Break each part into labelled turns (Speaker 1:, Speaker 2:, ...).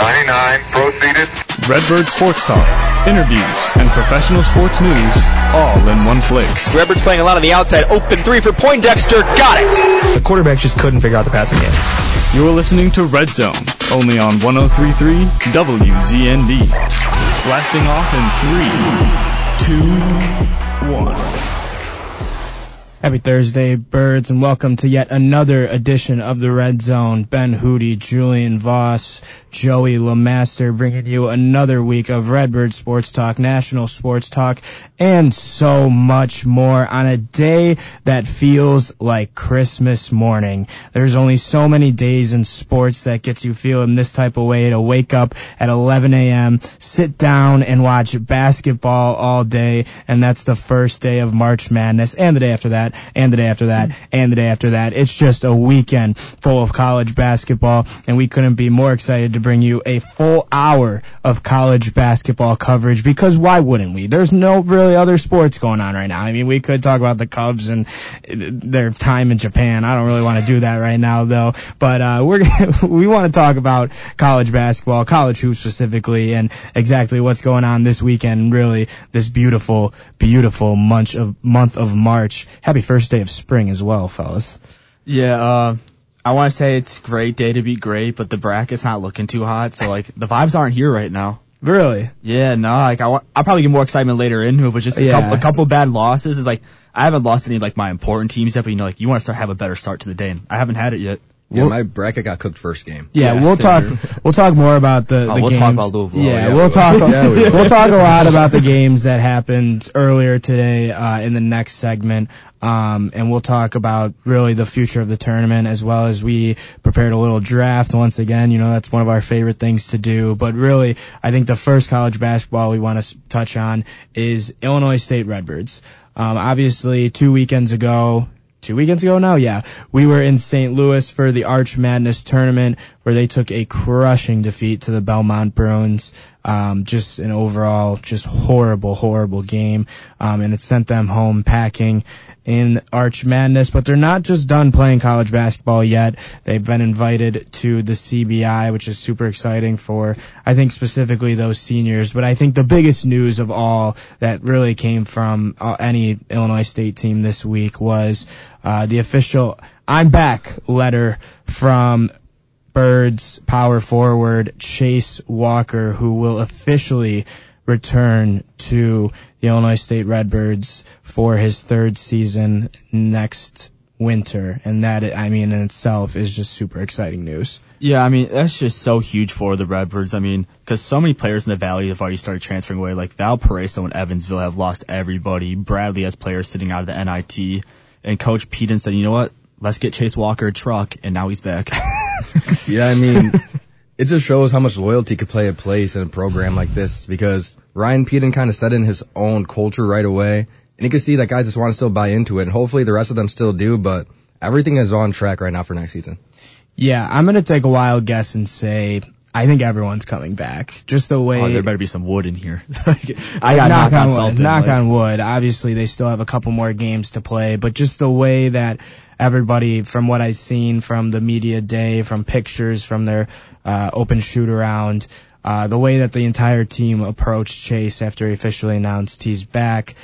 Speaker 1: 99 proceeded.
Speaker 2: Redbird Sports Talk, interviews, and professional sports news all in one place.
Speaker 3: Redbird's playing a lot on the outside. Open three for Poindexter. Got it.
Speaker 4: The quarterback just couldn't figure out the passing game.
Speaker 2: You're listening to Red Zone, only on 103.3 WZND. Blasting off in 3, 2, 1.
Speaker 5: Happy Thursday, birds, and welcome to yet another edition of the Red Zone. Ben Hootie, Julian Voss, Joey LeMaster bringing you another week of Redbird Sports Talk, National Sports Talk, and so much more on a day that feels like Christmas morning. There's only so many days in sports that gets you feeling this type of way, to wake up at 11 a.m., sit down and watch basketball all day, and that's the first day of March Madness, and the day after that, and the day after that, and the day after that. It's just a weekend full of college basketball, and we couldn't be more excited to bring you a full hour of college basketball coverage, because why wouldn't we? There's no really other sports going on right now. I mean, we could talk about the Cubs and their time in Japan. I don't really want to do that right now, though, but we want to talk about college basketball, college hoops specifically, and exactly what's going on this weekend, really, this beautiful, beautiful month of March. Happy first day of spring as well, fellas.
Speaker 6: Yeah, I want to say it's a great day to be great, but the bracket's not looking too hot, so like the vibes aren't here right now.
Speaker 5: Really?
Speaker 6: Yeah, no, like I'll probably get more excitement later into it, but just a couple bad losses is like, I haven't lost any of like my important teams yet, but like you want to have a better start to the day, and I haven't had it yet.
Speaker 7: Yeah, my bracket got cooked first game.
Speaker 5: Yeah, we'll talk more about the
Speaker 6: we'll
Speaker 5: games.
Speaker 6: Talk about Louisville.
Speaker 5: Yeah, we'll talk a lot about the games that happened earlier today in the next segment. And we'll talk about really the future of the tournament, as well as we prepared a little draft once again. You know, that's one of our favorite things to do. But really, I think the first college basketball we want to touch on is Illinois State Redbirds. Obviously 2 weekends ago now? Yeah. We were in St. Louis for the Arch Madness tournament, where they took a crushing defeat to the Belmont Bruins. Just an overall, just horrible game. And it sent them home packing in Arch Madness. But they're not just done playing college basketball yet. They've been invited to the CBI, which is super exciting for, I think, specifically those seniors. But I think the biggest news of all that really came from any Illinois State team this week was the official "I'm back" letter from Birds power forward Chase Walker, who will officially return to the Illinois State Redbirds for his third season next winter. And that, I mean, in itself is just super exciting news.
Speaker 6: Yeah, I mean, that's just so huge for the Redbirds. I mean, because so many players in the Valley have already started transferring away. Like Valparaiso and Evansville have lost everybody. Bradley has players sitting out of the NIT. And Coach Peden said, you know what? Let's get Chase Walker a truck, and now he's back.
Speaker 7: Yeah, I mean, it just shows how much loyalty could play a place in a program like this, because Ryan Peden kind of set in his own culture right away, and you can see that guys just want to still buy into it, and hopefully the rest of them still do, but everything is on track right now for next season.
Speaker 5: Yeah, I'm going to take a wild guess and say I think everyone's coming back. Just the way...
Speaker 6: Oh, there better be some wood in here.
Speaker 5: I got knock on wood. Knock on wood. Obviously, they still have a couple more games to play, but just the way that everybody, from what I've seen from the media day, from pictures, from their open shoot-around, the way that the entire team approached Chase after he officially announced he's back,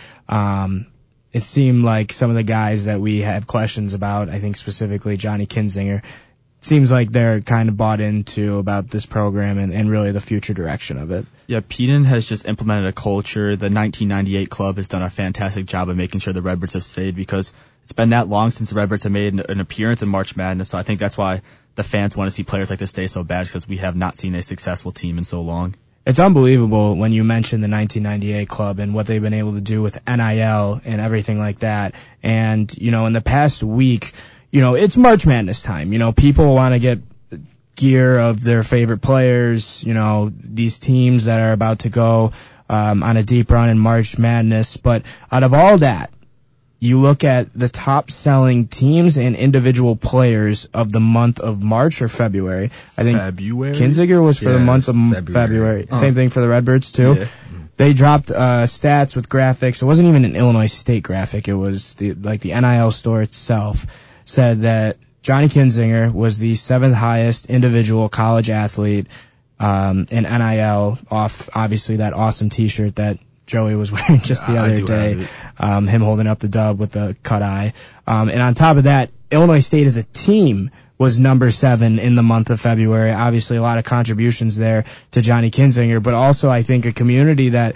Speaker 5: it seemed like some of the guys that we have questions about, I think specifically Johnny Kinzinger, seems like they're kind of bought into about this program and really the future direction of it.
Speaker 6: Yeah, Peden has just implemented a culture. The 1998 club has done a fantastic job of making sure the Redbirds have stayed, because it's been that long since the Redbirds have made an appearance in March Madness. So I think that's why the fans want to see players like this stay so bad, because we have not seen a successful team in so long.
Speaker 5: It's unbelievable when you mention the 1998 club and what they've been able to do with NIL and everything like that. And, you know, in the past week, you know, it's March Madness time. You know, people want to get gear of their favorite players, you know, these teams that are about to go on a deep run in March Madness. But out of all that, you look at the top selling teams and individual players of the month of March or February. I think Kinzinger was for the month of February. Same thing for the Redbirds too. Yeah. They dropped stats with graphics. It wasn't even an Illinois State graphic. It was the NIL store itself said that Johnny Kinzinger was the 7th highest individual college athlete an NIL off, obviously, that awesome T-shirt that Joey was wearing just the other day, him holding up the dub with the cut eye. And on top of that, Illinois State as a team was number 7 in the month of February. Obviously, a lot of contributions there to Johnny Kinzinger, but also I think a community that,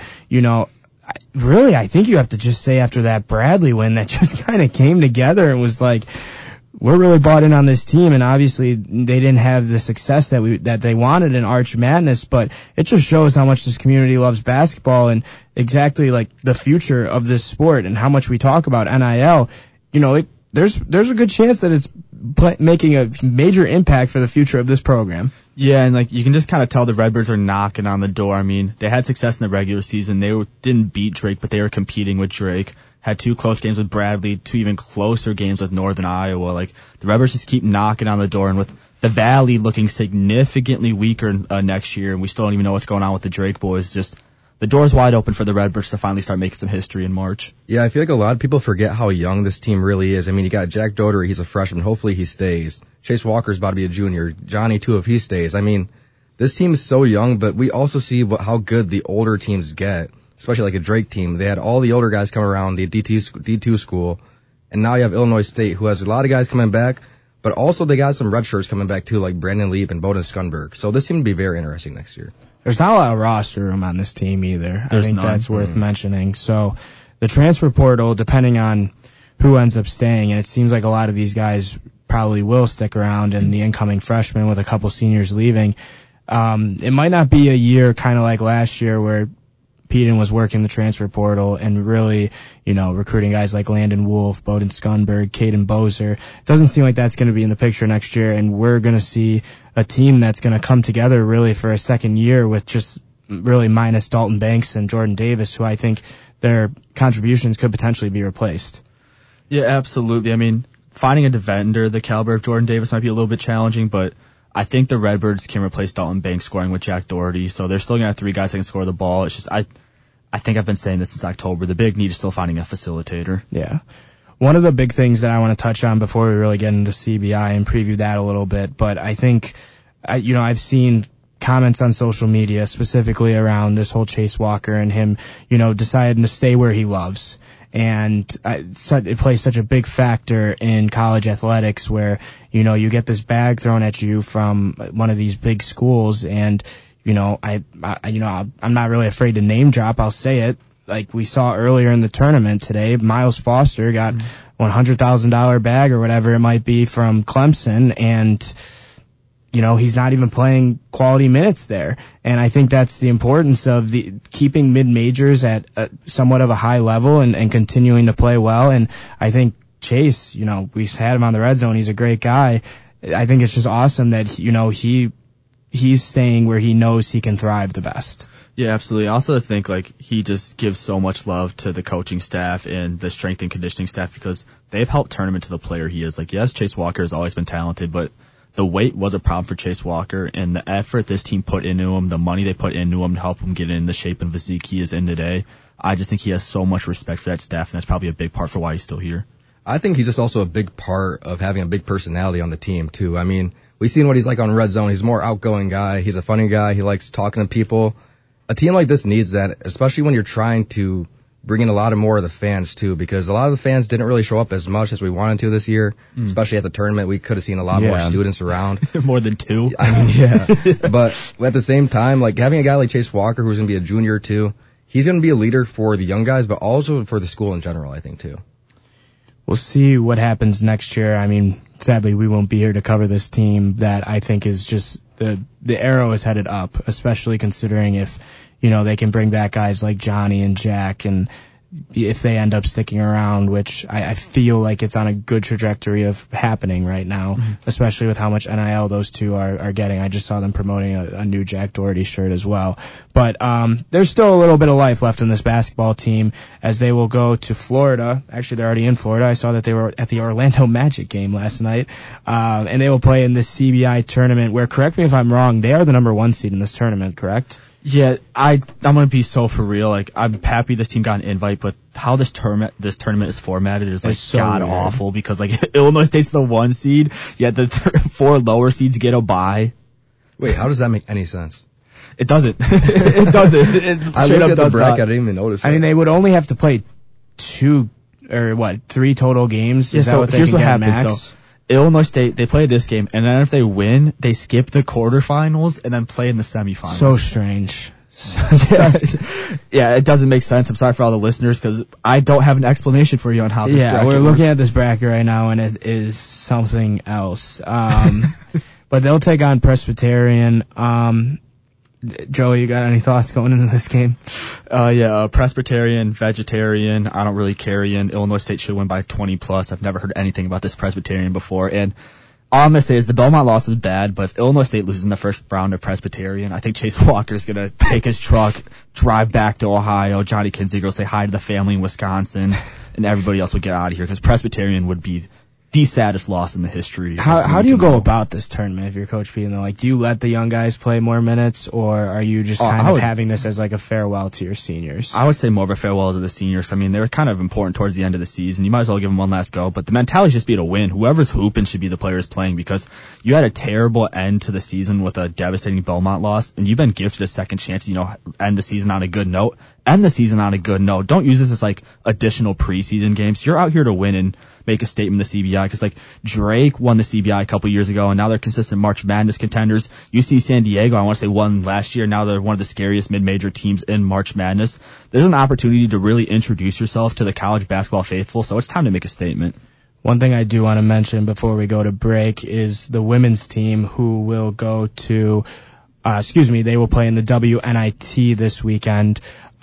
Speaker 5: really, I think you have to just say after that Bradley win that just kind of came together and was like, we're really bought in on this team, and obviously they didn't have the success that they wanted in Arch Madness, but it just shows how much this community loves basketball and exactly like the future of this sport and how much we talk about NIL. There's a good chance that it's making a major impact for the future of this program.
Speaker 6: Yeah, and you can just kind of tell the Redbirds are knocking on the door. I mean, they had success in the regular season. They didn't beat Drake, but they were competing with Drake. Had 2 close games with Bradley, 2 even closer games with Northern Iowa. The Redbirds just keep knocking on the door, and with the Valley looking significantly weaker next year, and we still don't even know what's going on with the Drake boys, just the door's wide open for the Redbirds to finally start making some history in March.
Speaker 7: Yeah, I feel like a lot of people forget how young this team really is. I mean, you got Jack Doherty, he's a freshman. Hopefully he stays. Chase Walker's about to be a junior. Johnny, too, if he stays. I mean, this team is so young, but we also see how good the older teams get, especially like a Drake team. They had all the older guys come around, the D2 school, and now you have Illinois State, who has a lot of guys coming back, but also they got some redshirts coming back, too, like Brandon Leap and Bowden Skunberg. So this team will be very interesting next year.
Speaker 5: There's not a lot of roster room on this team either.
Speaker 6: There's
Speaker 5: I think
Speaker 6: none.
Speaker 5: that's worth mentioning. So the transfer portal, depending on who ends up staying, and it seems like a lot of these guys probably will stick around, and the incoming freshmen with a couple seniors leaving, it might not be a year kind of like last year where Peden was working the transfer portal and really, recruiting guys like Landon Wolf, Bowden Skunberg, Caden Bozer. It doesn't seem like that's going to be in the picture next year, and we're going to see a team that's going to come together really for a second year with just really minus Dalton Banks and Jordan Davis, who I think their contributions could potentially be replaced.
Speaker 6: Yeah, absolutely. I mean, finding a defender the caliber of Jordan Davis might be a little bit challenging, but I think the Redbirds can replace Dalton Banks scoring with Jack Doherty, so they're still going to have 3 guys that can score the ball. It's just, I think I've been saying this since October. The big need is still finding a facilitator.
Speaker 5: Yeah. One of the big things that I want to touch on before we really get into CBI and preview that a little bit, but I think, I've seen comments on social media specifically around this whole Chase Walker and him, deciding to stay where he loves. And it plays such a big factor in college athletics where, you get this bag thrown at you from one of these big schools, and, I'm not really afraid to name drop. I'll say it. Like we saw earlier in the tournament today, Miles Foster got $100,000 bag or whatever it might be from Clemson, and he's not even playing quality minutes there. And I think that's the importance of keeping mid-majors at somewhat of a high level and continuing to play well. And I think Chase, we've had him on the Red Zone. He's a great guy. I think it's just awesome that, he's staying where he knows he can thrive the best.
Speaker 6: Yeah, absolutely. I also think he just gives so much love to the coaching staff and the strength and conditioning staff because they've helped turn him into the player he is. Yes, Chase Walker has always been talented, but the weight was a problem for Chase Walker, and the effort this team put into him, the money they put into him to help him get in the shape and physique he is in today, I just think he has so much respect for that staff, and that's probably a big part for why he's still here.
Speaker 7: I think he's just also a big part of having a big personality on the team, too. I mean, we've seen what he's like on Red Zone. He's a more outgoing guy. He's a funny guy. He likes talking to people. A team like this needs that, especially when you're trying to bring in a lot more of the fans, too, because a lot of the fans didn't really show up as much as we wanted to this year, especially at the tournament. We could have seen a lot more students around.
Speaker 6: More than 2.
Speaker 7: I mean, yeah. But at the same time, having a guy like Chase Walker, who's going to be a junior, too, he's going to be a leader for the young guys, but also for the school in general, I think, too.
Speaker 5: We'll see what happens next year. I mean, sadly, we won't be here to cover this team that I think is just the arrow is headed up, especially considering if, they can bring back guys like Johnny and Jack, and if they end up sticking around, which I feel like it's on a good trajectory of happening right now, especially with how much NIL those two are getting. I just saw them promoting a new Jack Doherty shirt as well. But there's still a little bit of life left in this basketball team as they will go to Florida. Actually, they're already in Florida. I saw that they were at the Orlando Magic game last night. And they will play in this CBI tournament where, correct me if I'm wrong, they are the number 1 seed in this tournament, correct?
Speaker 6: Yeah, I'm going to be so for real. I'm happy this team got an invite, but how this tournament is formatted is
Speaker 5: so
Speaker 6: god awful because Illinois State's the 1 seed, yet the 4 lower seeds get a bye.
Speaker 7: Wait, how does that make any sense?
Speaker 6: It doesn't. It doesn't. It
Speaker 7: I
Speaker 6: straight
Speaker 7: looked
Speaker 6: up
Speaker 7: at the
Speaker 6: does
Speaker 7: bracket.
Speaker 6: not.
Speaker 7: I didn't even notice.
Speaker 5: I mean, they would only have to play 3 total games.
Speaker 6: Yeah,
Speaker 5: Is that
Speaker 6: so
Speaker 5: what they
Speaker 6: here's
Speaker 5: can
Speaker 6: what
Speaker 5: get
Speaker 6: happens.
Speaker 5: max?
Speaker 6: So Illinois State, they play this game, and then if they win, they skip the quarterfinals and then play in the semifinals.
Speaker 5: So strange.
Speaker 6: Yeah, it doesn't make sense. I'm sorry for all the listeners because I don't have an explanation for you on how this bracket
Speaker 5: we're
Speaker 6: works.
Speaker 5: looking at this bracket right now, and it is something else. But they'll take on Presbyterian. Joey, you got any thoughts going into this game?
Speaker 6: Presbyterian, vegetarian. I don't really carry in. Illinois State should win by 20 plus. I've never heard anything about this Presbyterian before. And all I'm going to say is the Belmont loss is bad, but if Illinois State loses in the first round of Presbyterian, I think Chase Walker is going to take his truck, drive back to Ohio. Johnny Kinziger will say hi to the family in Wisconsin, and everybody else will get out of here because Presbyterian would be the saddest loss in the history.
Speaker 5: How do you go about this tournament if you're Coach P? Like, do you let the young guys play more minutes, or are you just kind of having this as like a farewell to your seniors?
Speaker 6: I would say more of a farewell to the seniors. I mean, they were kind of important towards the end of the season. You might as well give them one last go. But the mentality should just be to win. Whoever's hooping should be the players playing because you had a terrible end to the season with a devastating Belmont loss, and you've been gifted a second chance to, end the season on a good note. End the season on a good note. Don't use this as like additional preseason games. You're out here to win and make a statement in the CBI because like Drake won the CBI a couple years ago and now they're consistent March Madness contenders. UC San Diego, I want to say won last year. Now they're one of the scariest mid-major teams in March Madness. There's an opportunity to really introduce yourself to the college basketball faithful, so it's time to make a statement.
Speaker 5: One thing I do want to mention before we go to break is the women's team who will go to, they will play in the WNIT this weekend.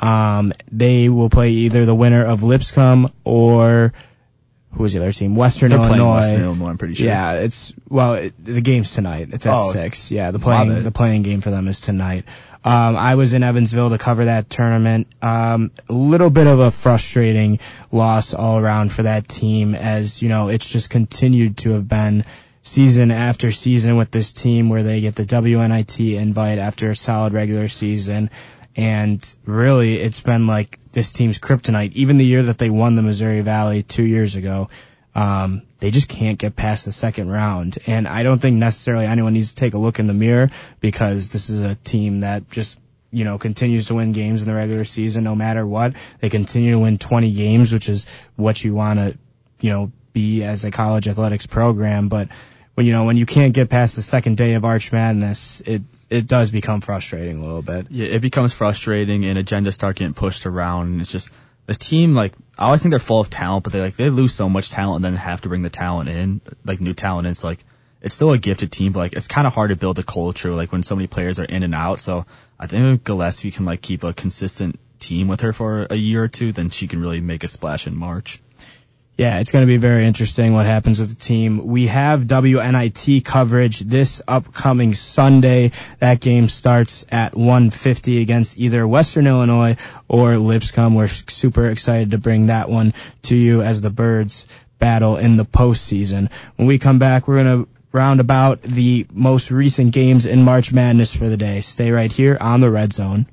Speaker 5: They will play either the winner of Lipscomb or who was the other team? Western Illinois.
Speaker 6: Playing Western Illinois, I'm pretty sure.
Speaker 5: Yeah, the game's tonight. It's at 6. Yeah, the playing game for them is tonight. I was in Evansville to cover that tournament. A little bit of a frustrating loss all around for that team as, it's just continued to have been season after season with this team where they get the WNIT invite after a solid regular season. And really, it's been like this team's kryptonite. Even the year that they won the Missouri Valley 2 years ago, they just can't get past the second round. And I don't think necessarily anyone needs to take a look in the mirror because this is a team that just, continues to win games in the regular season no matter what. They continue to win 20 games, which is what you want to, be as a college athletics program. But when you can't get past the second day of Arch Madness, it does become frustrating a little bit.
Speaker 6: Yeah, it becomes frustrating and agendas start getting pushed around and it's just this team, I always think they're full of talent, but they lose so much talent and then have to bring the talent in, new talent in. So it's still a gifted team, but it's kind of hard to build a culture when so many players are in and out. So I think Gillespie can keep a consistent team with her for a year or two, then she can really make a splash in March.
Speaker 5: Yeah, it's going to be very interesting what happens with the team. We have WNIT coverage this upcoming Sunday. That game starts at 1:50 against either Western Illinois or Lipscomb. We're super excited to bring that one to you as the Birds battle in the postseason. When we come back, we're going to round about the most recent games in March Madness for the day. Stay right here on the Red Zone.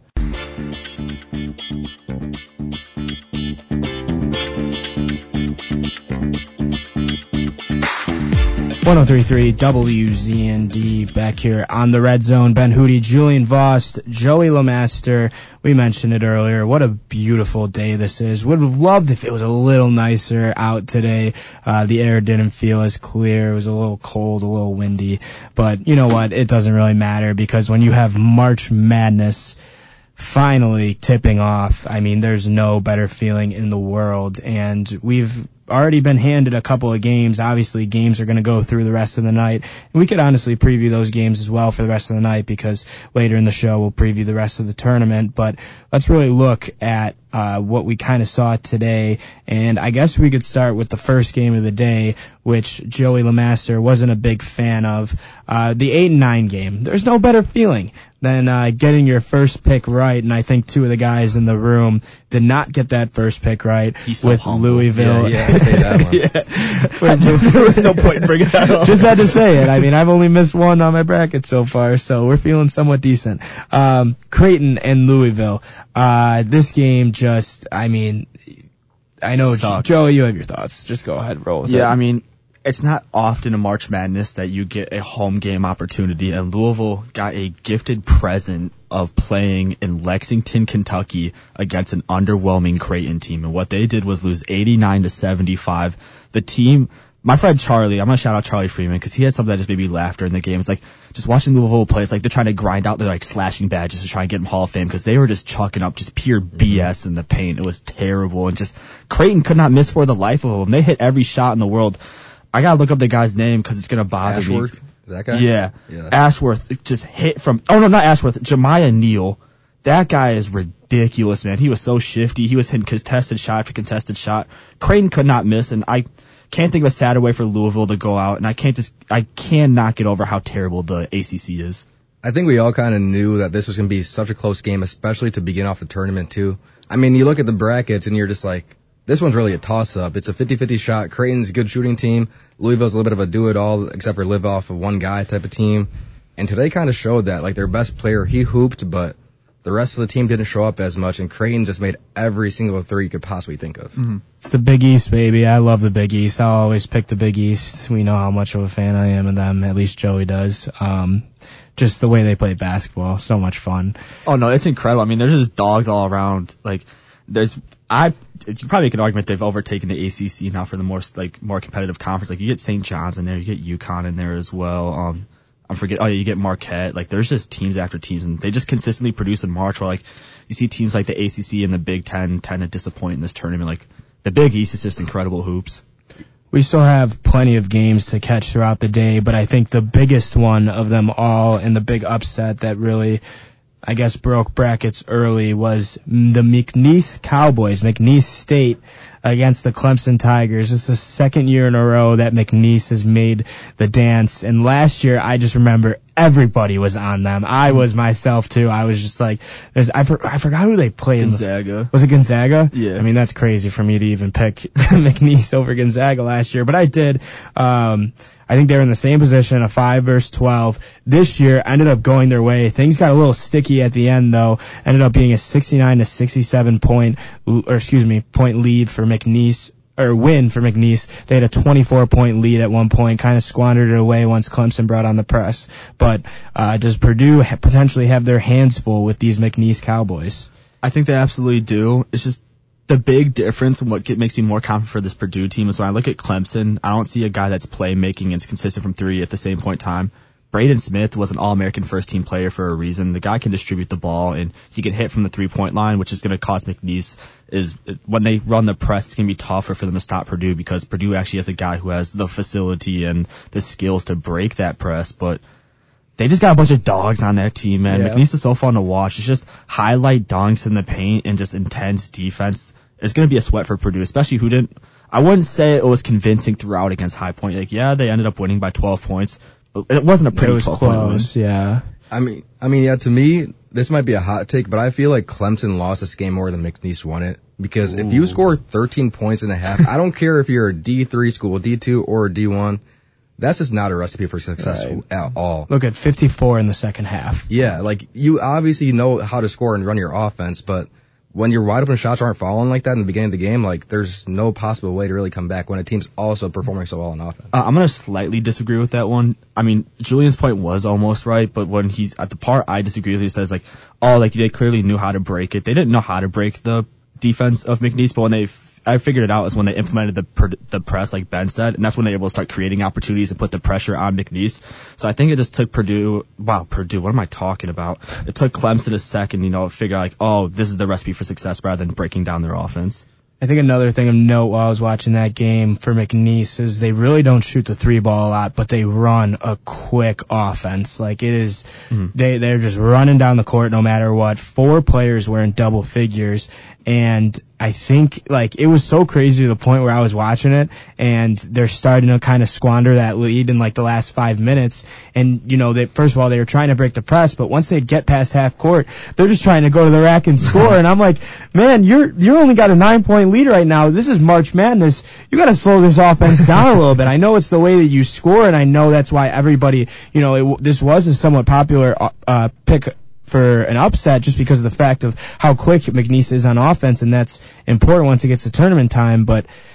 Speaker 5: 103.3 WZND back here on the Red Zone. Ben Hootie, Julian Vost, Joey LeMaster. We mentioned it earlier. What a beautiful day this is. Would have loved if it was a little nicer out today. The air didn't feel as clear. It was a little cold, a little windy. But you know what? It doesn't really matter because when you have March Madness finally tipping off, there's no better feeling in the world. And we've already been handed a couple of games. Obviously, games are going to go through the rest of the night. And we could honestly preview those games as well for the rest of the night because later in the show we'll preview the rest of the tournament. But let's really look at what we kind of saw today. And I guess we could start with the first game of the day, which Joey LeMaster wasn't a big fan of. The 8-9 game. There's no better feeling than getting your first pick right. And I think two of the guys in the room did not get that first pick right with Louisville.
Speaker 7: Yeah, say that one.
Speaker 6: There was no point in bringing that up.
Speaker 5: Just had to say it. I've only missed one on my bracket so far, so we're feeling somewhat decent. Creighton and Louisville. This game just, I know,
Speaker 6: sucked.
Speaker 5: Joey, you have your thoughts. Just go ahead, roll with it.
Speaker 6: Yeah, it's not often in March Madness that you get a home game opportunity, and Louisville got a gifted present of playing in Lexington, Kentucky against an underwhelming Creighton team. And what they did was lose 89-75. The team, my friend Charlie, I'm going to shout out Charlie Freeman because he had something that just made me laugh during the game. It's like just watching Louisville play. It's like they're trying to grind out their like slashing badges to try and get them Hall of Fame because they were just chucking up just pure BS in the paint. It was terrible. And just Creighton could not miss for the life of them. They hit every shot in the world. I gotta look up the guy's name because it's gonna bother
Speaker 7: Ashworth?
Speaker 6: me.
Speaker 7: That guy?
Speaker 6: Yeah. Ashworth just hit from. Oh no, not Ashworth. Jemiah Neal. That guy is ridiculous, man. He was so shifty. He was hitting contested shot after contested shot. Creighton could not miss, and I can't think of a sadder way for Louisville to go out. And I cannot get over how terrible the ACC is.
Speaker 7: I think we all kind of knew that this was gonna be such a close game, especially to begin off the tournament too. I mean, you look at the brackets and you're just like, this one's really a toss-up. It's a 50-50 shot. Creighton's a good shooting team. Louisville's a little bit of a do-it-all, except for live off of one guy type of team. And today kind of showed that. Like, their best player, he hooped, but the rest of the team didn't show up as much, and Creighton just made every single three you could possibly think of.
Speaker 5: Mm-hmm. It's the Big East, baby. I love the Big East. I'll always pick the Big East. We know how much of a fan I am of them. At least Joey does. Just the way they play basketball. So much fun.
Speaker 6: Oh, no, it's incredible. I mean, there's just dogs all around. Like, you probably could argue they've overtaken the ACC now for the more competitive conference. Like you get St. John's in there, you get UConn in there as well. You get Marquette. Like there's just teams after teams, and they just consistently produce in March. Where like you see teams like the ACC and the Big Ten tend to disappoint in this tournament. Like the Big East is just incredible hoops.
Speaker 5: We still have plenty of games to catch throughout the day, but I think the biggest one of them all and the big upset that really, I guess, broke brackets early was the McNeese Cowboys, McNeese State against the Clemson Tigers. It's the second year in a row that McNeese has made the dance. And last year, I just remember everybody was on them. I was myself too. I was just like, I forgot who they played.
Speaker 6: Gonzaga.
Speaker 5: Was it Gonzaga?
Speaker 6: Yeah.
Speaker 5: I mean, that's crazy for me to even pick McNeese over Gonzaga last year, but I did. I think they were in the same position, a 5 versus 12. This year ended up going their way. Things got a little sticky at the end though. Ended up being a 69-67 point lead for McNeese, or win for McNeese. They had a 24-point lead at one point, kind of squandered it away once Clemson brought on the press. But does Purdue potentially have their hands full with these McNeese Cowboys?
Speaker 6: I think they absolutely do. It's just the big difference and what makes me more confident for this Purdue team is when I look at Clemson, I don't see a guy that's playmaking and is consistent from three at the same point in time. Braden Smith was an All-American first-team player for a reason. The guy can distribute the ball, and he can hit from the three-point line, which is going to cost McNeese. When they run the press, it's going to be tougher for them to stop Purdue because Purdue actually has a guy who has the facility and the skills to break that press, but they just got a bunch of dogs on that team, man. Yeah. McNeese is so fun to watch. It's just highlight dunks in the paint and just intense defense. It's going to be a sweat for Purdue, especially I wouldn't say it was convincing throughout against High Point. Like, yeah, they ended up winning by 12 points. It wasn't a pretty 12-point win.
Speaker 5: Yeah.
Speaker 7: I mean, yeah, to me, this might be a hot take, but I feel like Clemson lost this game more than McNeese won it. Because if you score 13 points in a half, I don't care if you're a D3 school, D2 or a D1, that's just not a recipe for success at all.
Speaker 5: Look at 54 in the second half.
Speaker 7: Yeah, like, you obviously know how to score and run your offense, but when your wide open shots aren't falling like that in the beginning of the game, like, there's no possible way to really come back when a team's also performing so well on offense.
Speaker 6: I'm going to slightly disagree with that one. I mean, Julian's point was almost right, but when he's at the part I disagree with, he says like, they clearly knew how to break it. They didn't know how to break the defense of McNeese, but when I figured it out is when they implemented the press, like Ben said, and that's when they were able to start creating opportunities and put the pressure on McNeese. So I think it just took Purdue, what am I talking about? It took Clemson a second, to figure out like, this is the recipe for success rather than breaking down their offense.
Speaker 5: I think another thing of note while I was watching that game for McNeese is they really don't shoot the three ball a lot, but they run a quick offense. Like it is, they're just running down the court no matter what. 4 players were in double figures, and I think like it was so crazy to the point where I was watching it and they're starting to kind of squander that lead in like the last 5 minutes. And first of all, they were trying to break the press, but once they get past half court, they're just trying to go to the rack and score. And I'm like, man, you're only got a 9-point lead right now. This is March Madness. You got to slow this offense down a little bit. I know it's the way that you score, and I know that's why everybody, this was a somewhat popular pick for an upset just because of the fact of how quick McNeese is on offense, and that's important once it gets to tournament time. But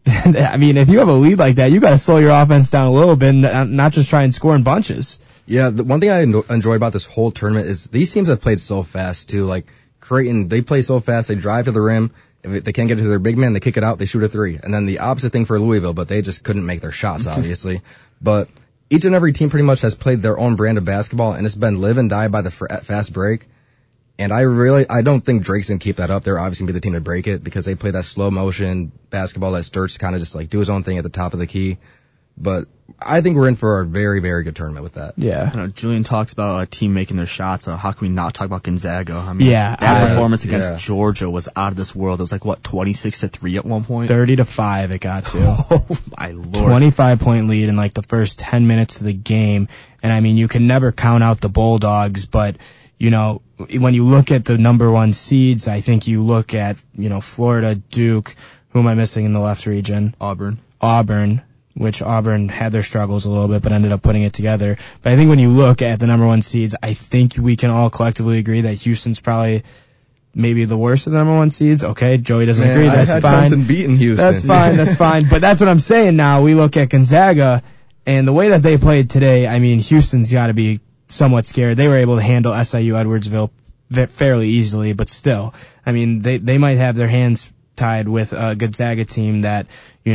Speaker 5: I mean, if you have a lead like that, you got to slow your offense down a little bit and not just try and score in bunches.
Speaker 7: Yeah, the one thing I enjoyed about this whole tournament is these teams have played so fast too. Like Creighton, they play so fast, they drive to the rim. If they can't get it to their big man, they kick it out, they shoot a three. And then the opposite thing for Louisville, but they just couldn't make their shots, obviously. But each and every team pretty much has played their own brand of basketball, and it's been live and die by the fast break. And I don't think Drake's going to keep that up. They're obviously going to be the team to break it because they play that slow motion basketball that Sturts kind of just like do his own thing at the top of the key. But I think we're in for a very, very good tournament with that.
Speaker 5: Yeah.
Speaker 6: I know Julian talks about a team making their shots. How can we not talk about Gonzaga? I mean,
Speaker 5: Yeah,
Speaker 6: that performance against Georgia was out of this world. It was like, 26-3 at one point?
Speaker 5: 30-5 it got to.
Speaker 6: Oh, my Lord.
Speaker 5: 25-point lead in like the first 10 minutes of the game. And I mean, you can never count out the Bulldogs, but you know, when you look at the number one seeds, I think you look at, Florida, Duke, who am I missing in the left region? Auburn, which Auburn had their struggles a little bit, but ended up putting it together. But I think when you look at the number one seeds, I think we can all collectively agree that Houston's probably maybe the worst of the number one seeds. Okay, Joey doesn't agree. That's
Speaker 7: I had
Speaker 5: fine.
Speaker 7: Clemson beating Houston.
Speaker 5: That's fine. But that's what I'm saying now. We look at Gonzaga, and the way that they played today, I mean, Houston's got to be somewhat scared. They were able to handle SIU Edwardsville fairly easily, but still, I mean, they might have their hands tied with a Gonzaga team that,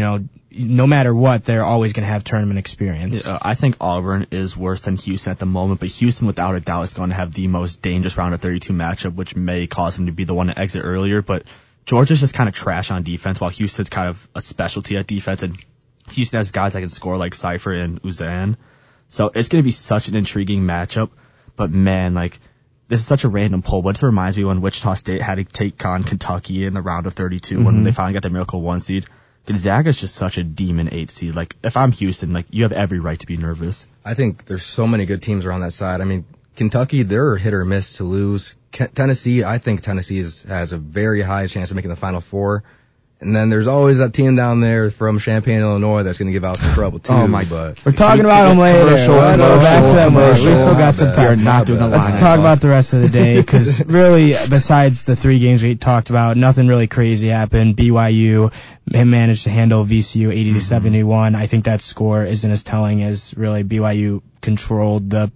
Speaker 5: no matter what, they're always going to have tournament experience.
Speaker 6: I think Auburn is worse than Houston at the moment, but Houston, without a doubt, is going to have the most dangerous round of 32 matchup, which may cause them to be the one to exit earlier. But Georgia's just kind of trash on defense, while Houston's kind of a specialty at defense, and Houston has guys that can score like Cypher and Uzan. So it's going to be such an intriguing matchup. But man, this is such a random poll, but it reminds me when Wichita State had to take on Kentucky in the round of 32 when they finally got the Miracle 1 seed. Gonzaga is just such a demon 8 seed. If I'm Houston, you have every right to be nervous.
Speaker 7: I think there's so many good teams around that side. I mean, Kentucky, they're hit or miss to lose. Tennessee, I think Tennessee has a very high chance of making the Final Four. And then there's always that team down there from Champaign, Illinois that's going to give out some trouble too.
Speaker 5: Oh my!
Speaker 7: But
Speaker 5: we're talking about them later. We'll go back to them later. We still got some time.
Speaker 6: Not doing the
Speaker 5: Let's
Speaker 6: line
Speaker 5: talk about the rest of the day, because really, besides the 3 games we talked about, nothing really crazy happened. BYU managed to handle VCU 80-71. I think that score isn't as telling as really BYU controlled the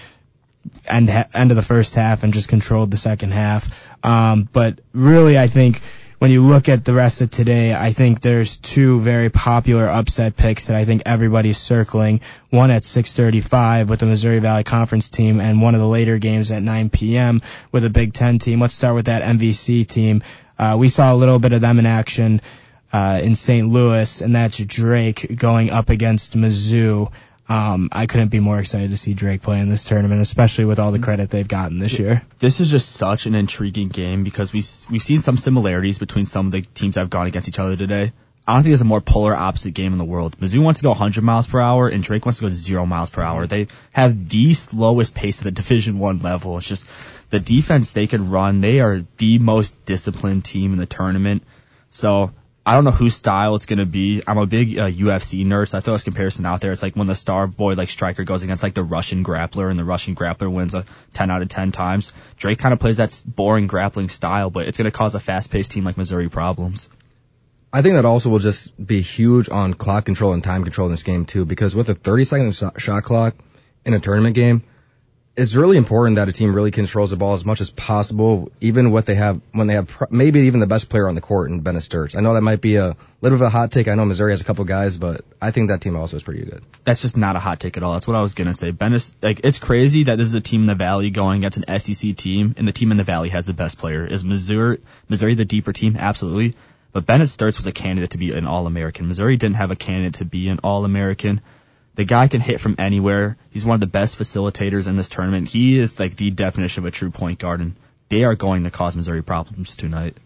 Speaker 5: end of the first half and just controlled the second half. But really, I think when you look at the rest of today, I think there's 2 very popular upset picks that I think everybody's circling. One at 6:35 with the Missouri Valley Conference team, and one of the later games at 9 p.m. with a Big Ten team. Let's start with that MVC team. We saw a little bit of them in action in St. Louis, and that's Drake going up against Mizzou. I couldn't be more excited to see Drake play in this tournament, especially with all the credit they've gotten this year.
Speaker 6: This is just such an intriguing game because we've seen some similarities between some of the teams that have gone against each other today. I don't think there's a more polar opposite game in the world. Mizzou wants to go 100 miles per hour, and Drake wants to go 0 miles per hour. They have the slowest pace at the Division I level. It's just the defense they can run. They are the most disciplined team in the tournament. So I don't know whose style it's going to be. I'm a big UFC nerd, so I throw this comparison out there. It's like when the star boy striker goes against the Russian grappler, and the Russian grappler wins 10 out of 10 times. Drake kind of plays that boring grappling style, but it's going to cause a fast-paced team like Missouri problems.
Speaker 7: I think that also will just be huge on clock control and time control in this game too, because with a 30-second shot clock in a tournament game, it's really important that a team really controls the ball as much as possible, even when they have maybe even the best player on the court in Bennett Sturts. I know that might be a little bit of a hot take. I know Missouri has a couple guys, but I think that team also is pretty good.
Speaker 6: That's just not a hot take at all. That's what I was going to say. Bennett, it's crazy that this is a team in the Valley going against an SEC team, and the team in the Valley has the best player. Is Missouri the deeper team? Absolutely. But Bennett Sturts was a candidate to be an All-American. Missouri didn't have a candidate to be an All-American. The guy can hit from anywhere. He's one of the best facilitators in this tournament. He is the definition of a true point guard, and they are going to cause Missouri problems tonight.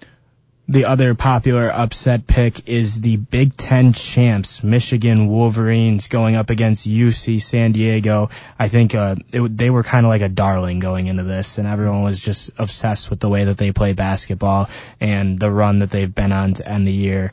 Speaker 5: The other popular upset pick is the Big Ten champs, Michigan Wolverines, going up against UC San Diego. I think they were kind of like a darling going into this, and everyone was just obsessed with the way that they play basketball and the run that they've been on to end the year.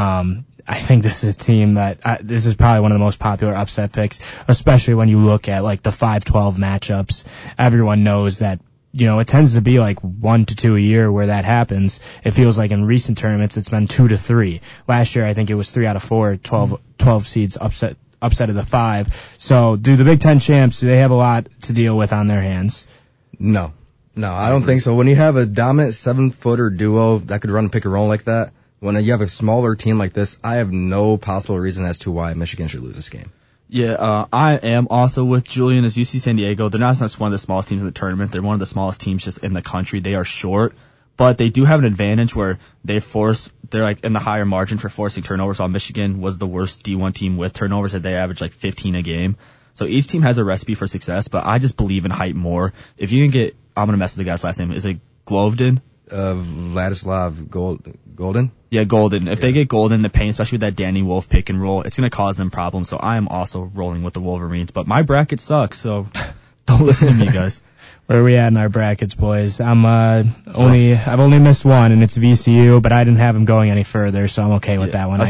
Speaker 5: I think this is a team that this is probably one of the most popular upset picks, especially when you look at the 5-12 matchups. Everyone knows that it tends to be like 1 to 2 a year where that happens. It feels like in recent tournaments it's been 2 to 3. Last year I think it was 3 out of 4, 12 seeds upset of the 5. So do the Big Ten champs, do they have a lot to deal with on their hands?
Speaker 7: No, I don't think so. When you have a dominant 7-footer duo that could run pick and roll like that, when you have a smaller team like this, I have no possible reason as to why Michigan should lose this game.
Speaker 6: Yeah, I am also with Julian as UC San Diego. They're not just one of the smallest teams in the tournament. They're one of the smallest teams just in the country. They are short, but they do have an advantage where they're like in the higher margin for forcing turnovers, while Michigan was the worst D1 team with turnovers, that they average like 15 a game. So each team has a recipe for success, but I just believe in height more. If you can get, I'm going to mess with the guy's last name. Is it Glovden?
Speaker 7: Vladislav Golden?
Speaker 6: Yeah, Golden. If they get Golden in the paint, especially with that Danny Wolf pick and roll, it's going to cause them problems. So I am also rolling with the Wolverines. But my bracket sucks, so don't listen to me, guys.
Speaker 5: Where are we at in our brackets, boys? I've only missed one, and it's VCU, but I didn't have them going any further, so I'm okay with that one.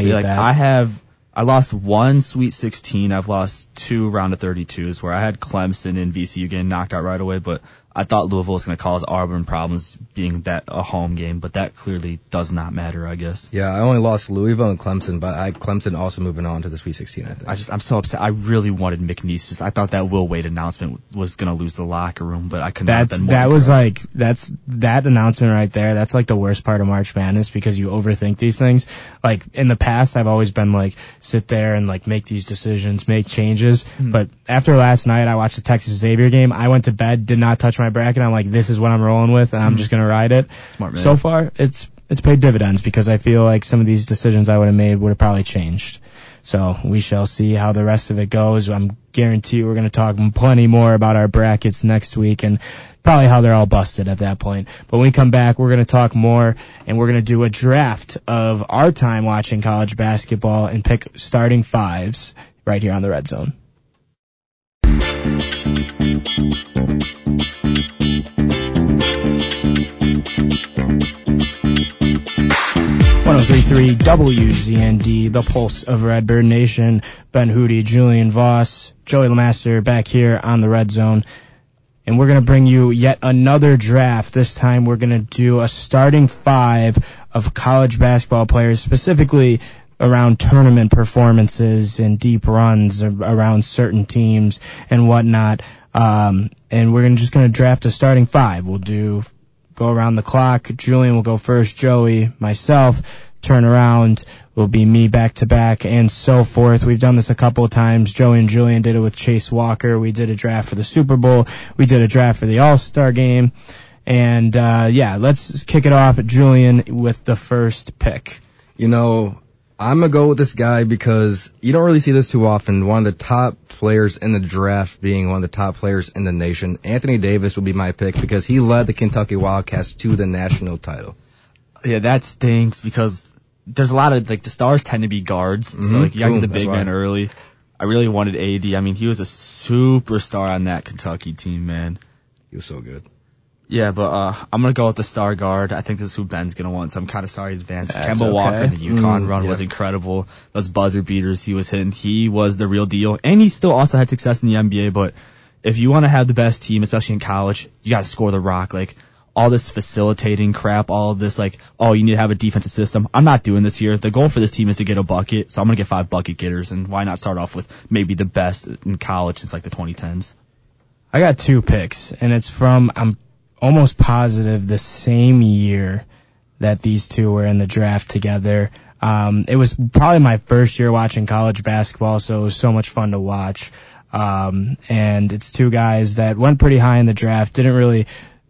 Speaker 6: I lost one Sweet 16. I've lost 2 round of 32s where I had Clemson and VCU getting knocked out right away, but I thought Louisville was going to cause Auburn problems being that a home game, but that clearly does not matter, I guess.
Speaker 7: Yeah, I only lost Louisville and Clemson, but Clemson also moving on to the Sweet 16, I think.
Speaker 6: I'm so upset. I really wanted McNeese. I thought that Will Wade announcement was going to lose the locker room, but I could not have been more
Speaker 5: that announcement right there. That's like the worst part of March Madness because you overthink these things. Like in the past, I've always been like, sit there and like make these decisions, make changes. But after last night, I watched the Texas Xavier game. I went to bed, did not touch my bracket. I'm like, this is what I'm rolling with, and I'm just going to ride it.
Speaker 6: Smart man.
Speaker 5: So far, it's paid dividends because I feel like some of these decisions I would have made would have probably changed. So we shall see how the rest of it goes. I'm guarantee we're going to talk plenty more about our brackets next week and probably how they're all busted at that point. But when we come back, we're going to talk more, and we're going to do a draft of our time watching college basketball and pick starting 5s right here on the Red Zone. 103.3 WZND, the pulse of Redbird Nation. Ben Hootie, Julian Voss, Joey LeMaster back here on the Red Zone. And we're going to bring you yet another draft. This time we're going to do a starting 5 of college basketball players, specifically around tournament performances and deep runs around certain teams and whatnot. And we're just going to draft a starting 5. We'll go around the clock. Julian will go first, Joey, myself. Turn around will be me back to back and so forth. We've done this a couple of times. Joey and Julian did it with Chase Walker. We did a draft for the Super Bowl. We did a draft for the All-Star game. And let's kick it off, Julian, with the first pick.
Speaker 7: I'm going to go with this guy because you don't really see this too often. One of the top players in the draft being one of the top players in the nation. Anthony Davis will be my pick because he led the Kentucky Wildcats to the national title.
Speaker 6: Yeah, that stinks because there's a lot of, the stars tend to be guards. Mm-hmm. So, you got to get the big man early. I really wanted AD. I mean, he was a superstar on that Kentucky team, man.
Speaker 7: He was so good.
Speaker 6: Yeah, but I'm going to go with the star guard. I think this is who Ben's going to want, so I'm kind of sorry in advance. Kemba Walker in the UConn run was incredible. Those buzzer beaters he was hitting, he was the real deal. And he still also had success in the NBA, but if you want to have the best team, especially in college, you got to score the rock. All this facilitating crap, all of this, you need to have a defensive system. I'm not doing this here. The goal for this team is to get a bucket, so I'm going to get 5 bucket getters, and why not start off with maybe the best in college since the 2010s?
Speaker 5: I got 2 picks, and it's from, I'm almost positive, the same year that these two were in the draft together. It was probably my first year watching college basketball, so it was so much fun to watch. And it's 2 guys that went pretty high in the draft, didn't really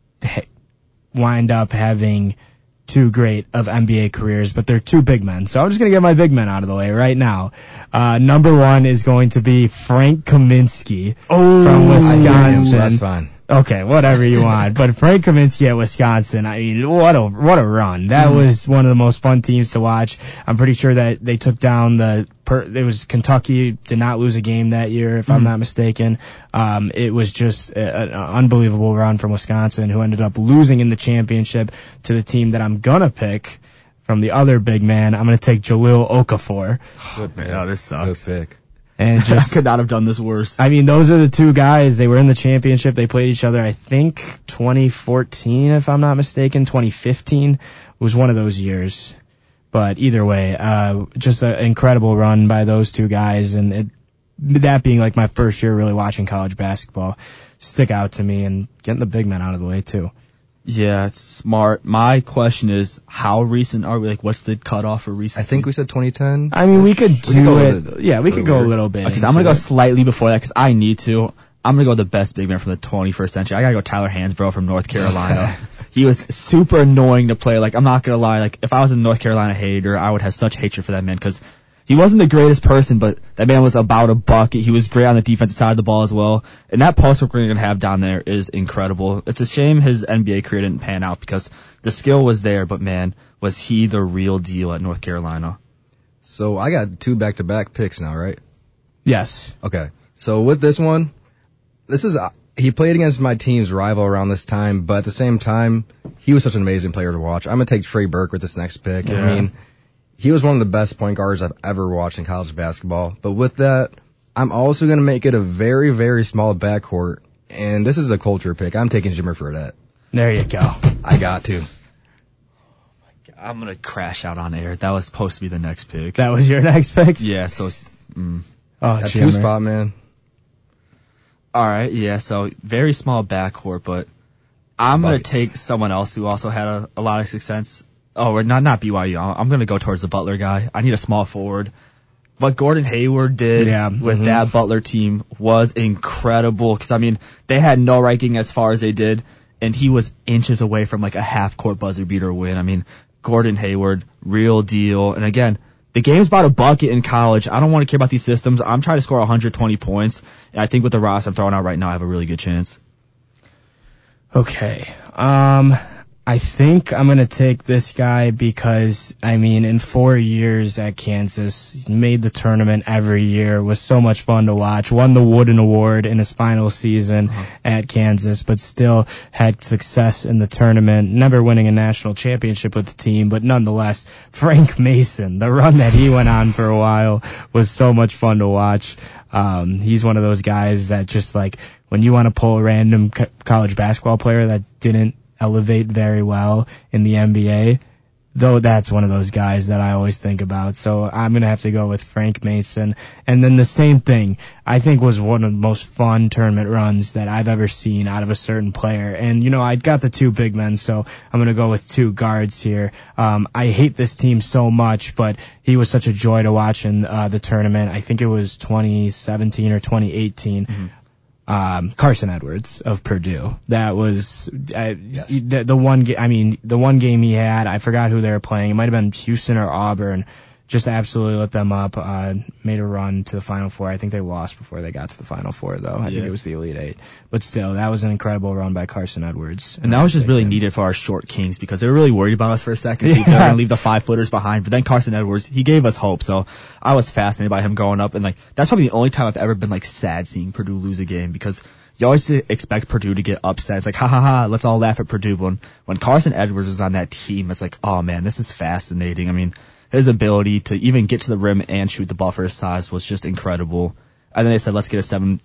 Speaker 5: wind up having too great of NBA careers, but they're 2 big men. So I'm just going to get my big men out of the way right now. Number 1 is going to be Frank Kaminsky from Wisconsin.
Speaker 7: That's fine.
Speaker 5: Okay, whatever you want. But Frank Kaminsky at Wisconsin, I mean, what a run. That was one of the most fun teams to watch. I'm pretty sure that they took down it was Kentucky, did not lose a game that year, if I'm not mistaken. It was just an unbelievable run from Wisconsin, who ended up losing in the championship to the team that I'm gonna pick from the other big man. I'm gonna take Jahlil Okafor.
Speaker 7: Good man.
Speaker 6: Oh, this sucks.
Speaker 7: Good pick.
Speaker 5: And just
Speaker 6: could not have done this worse.
Speaker 5: I mean, those are the two guys. They were in the championship. They played each other, I think, 2014, if I'm not mistaken. 2015 was one of those years. But either way, just an incredible run by those two guys. And that being like my first year really watching college basketball stick out to me, and getting the big men out of the way too.
Speaker 6: Yeah, it's smart. My question is, how recent are we? Like, what's the cutoff for recent?
Speaker 7: I think we said 2010.
Speaker 5: I mean, we could do it.
Speaker 7: Yeah,
Speaker 5: we could go a little bit.
Speaker 6: Because I'm going to go slightly before that because I need to. I'm going to go with the best big man from the 21st century. I got to go Tyler Hansbrough from North Carolina. He was super annoying to play. Like, I'm not going to lie. Like, if I was a North Carolina hater, I would have such hatred for that man because he wasn't the greatest person, but that man was about a bucket. He was great on the defensive side of the ball as well. And that post work we're going to have down there is incredible. It's a shame his NBA career didn't pan out because the skill was there, but man, was he the real deal at North Carolina.
Speaker 7: So I got 2 back-to-back picks now, right?
Speaker 5: Yes.
Speaker 7: Okay. So with this one, he played against my team's rival around this time, but at the same time, he was such an amazing player to watch. I'm going to take Trey Burke with this next pick.
Speaker 5: Yeah.
Speaker 7: I mean, he was one of the best point guards I've ever watched in college basketball. But with that, I'm also going to make it a very, very small backcourt. And this is a culture pick. I'm taking Jimmer Fredette.
Speaker 5: There you go.
Speaker 7: I got to.
Speaker 6: I'm going to crash out on air. That was supposed to be the next pick.
Speaker 5: That was your next pick?
Speaker 6: Yeah, so...
Speaker 5: Oh,
Speaker 7: that
Speaker 5: Jimmer.
Speaker 7: 2-spot, man.
Speaker 6: All right, yeah, so very small backcourt, but I'm going to take someone else who also had a lot of success. Oh, or not BYU. I'm going to go towards the Butler guy. I need a small forward. What Gordon Hayward did with that Butler team was incredible. Because, I mean, they had no ranking as far as they did, and he was inches away from like a half-court buzzer beater win. I mean, Gordon Hayward, real deal. And again, the game's about a bucket in college. I don't want to care about these systems. I'm trying to score 120 points, and I think with the roster I'm throwing out right now, I have a really good chance.
Speaker 5: Okay. I think I'm going to take this guy because, I mean, in 4 years at Kansas, he made the tournament every year, was so much fun to watch, won the Wooden Award in his final season at Kansas, but still had success in the tournament, never winning a national championship with the team, but nonetheless, Frank Mason, the run that he went on for a while was so much fun to watch. He's one of those guys that just like, when you want to pull a random college basketball player that didn't elevate very well in the NBA, though that's one of those guys that I always think about. So I'm going to have to go with Frank Mason. And then the same thing, I think was one of the most fun tournament runs that I've ever seen out of a certain player. And, you know, I got the 2 big men, so I'm going to go with 2 guards here. I hate this team so much, but he was such a joy to watch in the tournament. I think it was 2017 or 2018. Carson Edwards of Purdue. That was the one game. I mean, the one game he had, I forgot who they were playing. It might have been Houston or Auburn. Just absolutely lit them up. Made a run to the Final Four. I think they lost before they got to the Final Four, though. I think it was the Elite Eight. But still, that was an incredible run by Carson Edwards.
Speaker 6: And that was just really needed for our short Kings because they were really worried about us for a second. See if they were going to leave the 5-footers behind. But then Carson Edwards, he gave us hope. So I was fascinated by him growing up. And like, that's probably the only time I've ever been like sad seeing Purdue lose a game because you always expect Purdue to get upset. It's like, ha ha ha, let's all laugh at Purdue. But when Carson Edwards was on that team, it's like, oh man, this is fascinating. I mean, his ability to even get to the rim and shoot the ball for his size was just incredible. And then they said, let's get a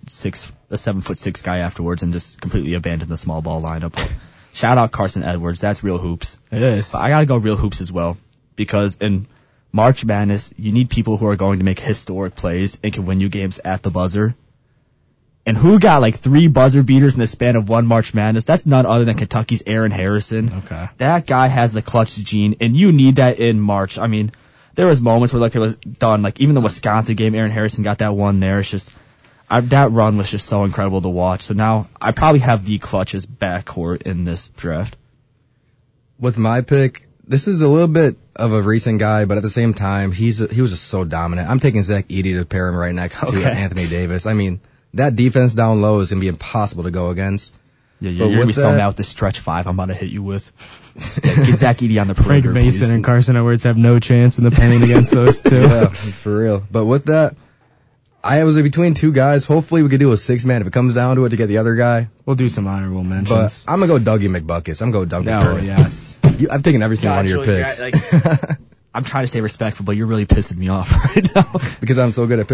Speaker 6: 7'6" guy afterwards and just completely abandon the small ball lineup. Shout out Carson Edwards. That's real hoops.
Speaker 5: It is.
Speaker 6: But I gotta go real hoops as well because in March Madness, you need people who are going to make historic plays and can win you games at the buzzer. And who got like 3 buzzer beaters in the span of one March Madness? That's none other than Kentucky's Aaron Harrison.
Speaker 5: Okay.
Speaker 6: That guy has the clutch gene, and you need that in March. I mean, there was moments where like it was done. Like even the Wisconsin game, Aaron Harrison got that one there. It's just that run was just so incredible to watch. So now I probably have the clutchest backcourt in this draft.
Speaker 7: With my pick, this is a little bit of a recent guy, but at the same time, he was just so dominant. I'm taking Zach Edey to pair him right next to Anthony Davis. I mean, that defense down low is going to be impossible to go against.
Speaker 6: Yeah, you're going to be so mad with the stretch 5 I'm about to hit you with. Get Zach Edey on the perimeter,
Speaker 5: Frank Mason
Speaker 6: please.
Speaker 5: and Carson Edwards have no chance in the paint against those 2.
Speaker 7: Yeah, for real. But with that, I was between 2 guys. Hopefully we could do a 6-man if it comes down to it to get the other guy.
Speaker 5: We'll do some honorable mentions.
Speaker 7: But I'm going to go Dougie McBuckets. I'm going to go Doug McBuckets.
Speaker 5: Yes.
Speaker 7: I've taken every single one of your picks.
Speaker 6: I'm trying to stay respectful, but you're really pissing me off right now.
Speaker 7: Because I'm so good at picking?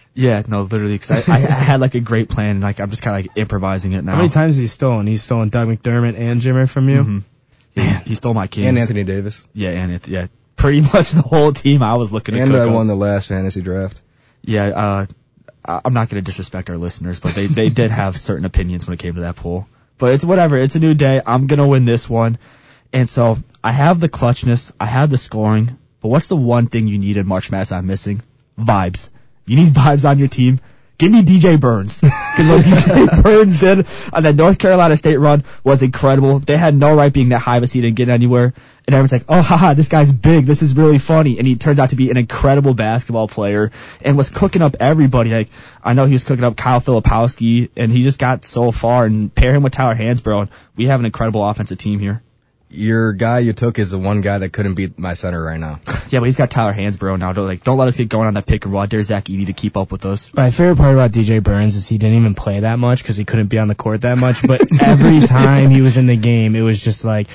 Speaker 6: Yeah, no, literally, because I had like a great plan, and like I'm just kind of like improvising it now.
Speaker 5: How many times has he stolen? He's stolen Doug McDermott and Jimmer from you?
Speaker 6: Mm-hmm. He stole my Kings.
Speaker 7: And Anthony Davis.
Speaker 6: Yeah, and yeah, pretty much the whole team I was looking to
Speaker 7: And
Speaker 6: cook
Speaker 7: I
Speaker 6: up.
Speaker 7: won the last fantasy draft.
Speaker 6: Yeah, I'm not going to disrespect our listeners, but they did have certain opinions when it came to that pool. But it's whatever. It's a new day. I'm going to win this one. And so I have the clutchness. I have the scoring. But what's the one thing you need in March Madness I'm missing? Vibes. You need vibes on your team. Give me DJ Burns. Because what DJ Burns did on that North Carolina State run was incredible. They had no right being that high of a seed and getting anywhere. And everyone's like, oh, haha, this guy's big. This is really funny. And he turns out to be an incredible basketball player and was cooking up everybody. Like, I know he was cooking up Kyle Filipowski, and he just got so far. And pair him with Tyler Hansbrough, and we have an incredible offensive team here.
Speaker 7: Your guy you took is the one guy that couldn't beat my center right now.
Speaker 6: Yeah, but he's got Tyler Hansbrough now. Don't let us get going on that pick and roll. I dare Zach Edey to keep up with us.
Speaker 5: My favorite part about DJ Burns is he didn't even play that much because he couldn't be on the court that much. But every time he was in the game, it was just like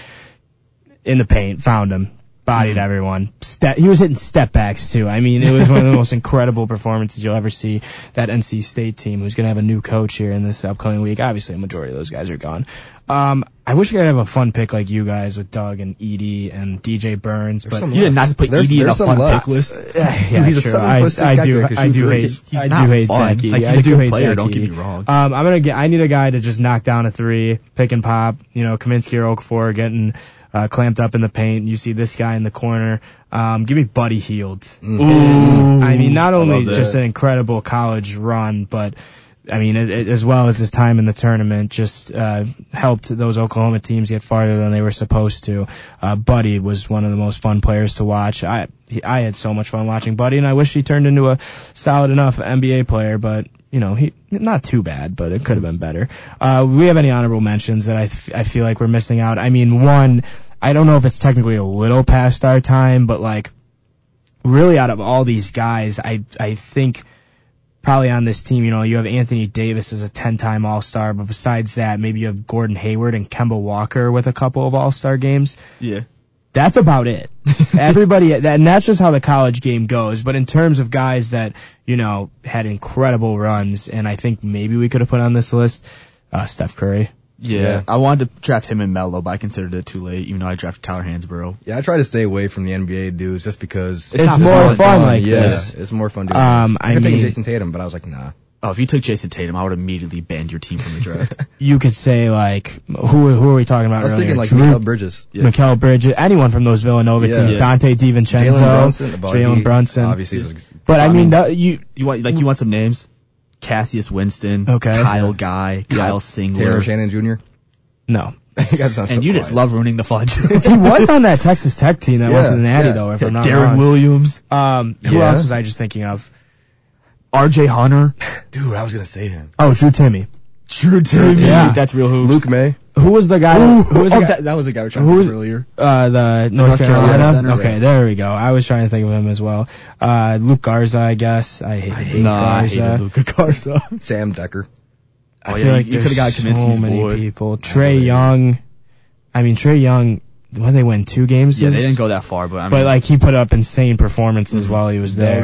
Speaker 5: in the paint, found him, bodied everyone. He was hitting step backs too. I mean, it was one of the most incredible performances you'll ever see. That NC State team, who's going to have a new coach here in this upcoming week. Obviously, a majority of those guys are gone. I wish I could have a fun pick like you guys with Doug and Edey and DJ Burns, but
Speaker 6: you did not put Edey in a fun pick list.
Speaker 5: Yeah,
Speaker 7: he's a
Speaker 5: sure.
Speaker 7: 7'6"
Speaker 5: I do hate Zach Edey.
Speaker 6: Like, he's a good player. Don't get me wrong.
Speaker 5: I need a guy to just knock down a three, pick and pop. You know, Kaminsky or Okafor getting clamped up in the paint. You see this guy in the corner. Give me Buddy Hield. I mean, not only just an incredible college run, but I mean, as well as his time in the tournament, just helped those Oklahoma teams get farther than they were supposed to. Buddy was one of the most fun players to watch. I had so much fun watching Buddy, and I wish he turned into a solid enough NBA player, but you know, he not too bad, but it could have been better. We have any honorable mentions that I feel like we're missing out? I mean, one, I don't know if it's technically a little past our time, but like really out of all these guys, I think probably on this team, you know, you have Anthony Davis as a 10-time All-Star, but besides that, maybe you have Gordon Hayward and Kemba Walker with a couple of All-Star games.
Speaker 6: Yeah.
Speaker 5: That's about it. Everybody, and that's just how the college game goes. But in terms of guys that, you know, had incredible runs, and I think maybe we could have put on this list, Steph Curry.
Speaker 6: Yeah, I wanted to draft him and Melo, but I considered it too late, even though I drafted Tyler Hansbrough.
Speaker 7: Yeah, I try to stay away from the NBA dudes just because
Speaker 5: it's more fun like this.
Speaker 7: It's more fun doing this. I could take Jason Tatum, but I was like, nah.
Speaker 6: Oh, if you took Jason Tatum, I would immediately banned your team from the draft.
Speaker 5: You could say like, who are we talking about?
Speaker 7: I was
Speaker 5: earlier?
Speaker 7: thinking like Mikal Bridges.
Speaker 5: Yeah. Mikal Bridges, anyone from those Villanova teams, Dante DiVincenzo, Jalen Brunson.
Speaker 7: Obviously,
Speaker 5: but I mean,
Speaker 6: you want some names? Cassius Winston, Kyle Guy, Kyle Singler,
Speaker 7: Taylor Shannon Jr.
Speaker 5: No.
Speaker 6: And you just love ruining the fun.
Speaker 5: He was on that Texas Tech team that went to the Natty, though, if I'm not
Speaker 6: Darren
Speaker 5: wrong.
Speaker 6: Williams.
Speaker 5: Who else was I just thinking of?
Speaker 6: RJ Hunter.
Speaker 7: Dude, I was going to say him.
Speaker 5: Oh, Drew Timme.
Speaker 6: Yeah. That's real hoops.
Speaker 7: Luke May.
Speaker 5: Who was the guy?
Speaker 6: That was the guy we were trying to think of earlier.
Speaker 5: The North Carolina
Speaker 6: Center.
Speaker 5: Okay, there we go. I was trying to think of him as well. Luke Garza, I guess. I hate Garza.
Speaker 6: I hated Luka Garza.
Speaker 7: Sam Decker.
Speaker 5: I feel like
Speaker 6: you could have got
Speaker 5: so many people. Trae Young. I mean, Trae Young, when did they win 2 games?
Speaker 6: Yeah, they didn't go that far, but I mean.
Speaker 5: But like, he put up insane performances while he was there.